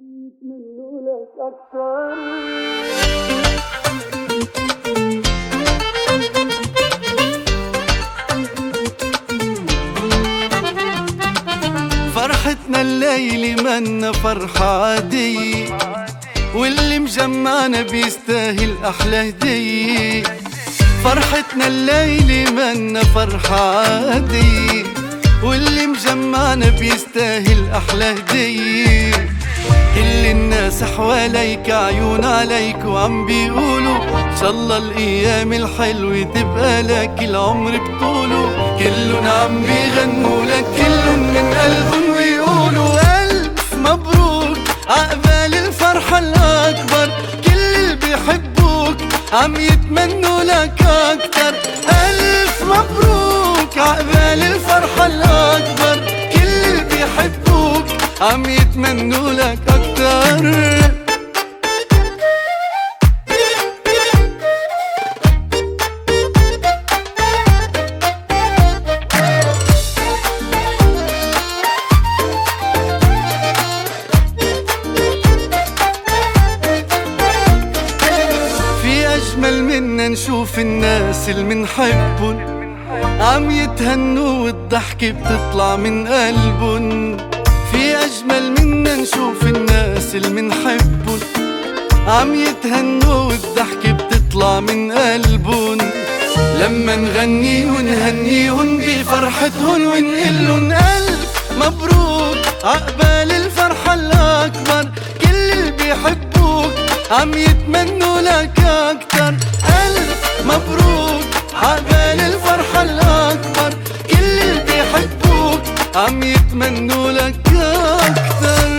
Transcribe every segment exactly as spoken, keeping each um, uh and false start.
يتمنوا لك أكثر. فرحتنا الليلة منا فرحة عادية، واللي مجمعنا بيستاهل أحلى هدية. فرحتنا الليلة منا فرحة عادية، واللي مجمعنا بيستاهل أحلى هدية. كل الناس حواليك عيون عليك وعم بيقولوا إن شاء الله الأيام الحلوة تبقى لك العمر بطوله. كلن عم بيغنوا لك كلن من قلبهم ويقولوا ألف مبروك عقبال الفرحة الأكبر. كل اللي بيحبوك عم يتمنوا لك أكتر. ألف مبروك عقبال الفرحة الأكبر. كل اللي بيحبوك عم يتمنوا لك أكتر. أجمل منا نشوف الناس اللي منحبن عم يتهنوا والضحكة بتطلع من قلبن. في أجمل منا نشوف الناس اللي منحبن عم يتهنوا والضحكة بتطلع من قلبن. لما نغني ونهنيهن بفرحتهن ونقلن ألف مبروك عقبال الفرحة الأكبر. كل اللي بيحبوك عم يتمنوا لك أكتر. ألف مبروك عقبال الفرحة الأكبر. كل اللي بيحبوك عم يتمنوا لك أكتر.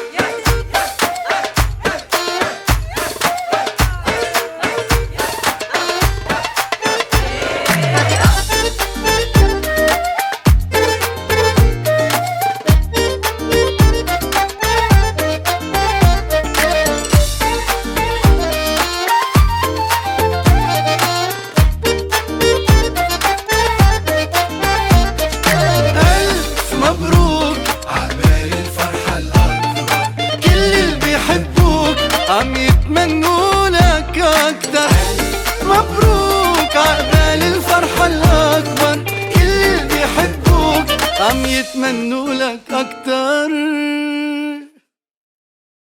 عم يتمنوا لك أكتر. مبروك عقبال الفرحة الأكبر. كل اللي بيحبوك عم يتمنوا لك أكتر.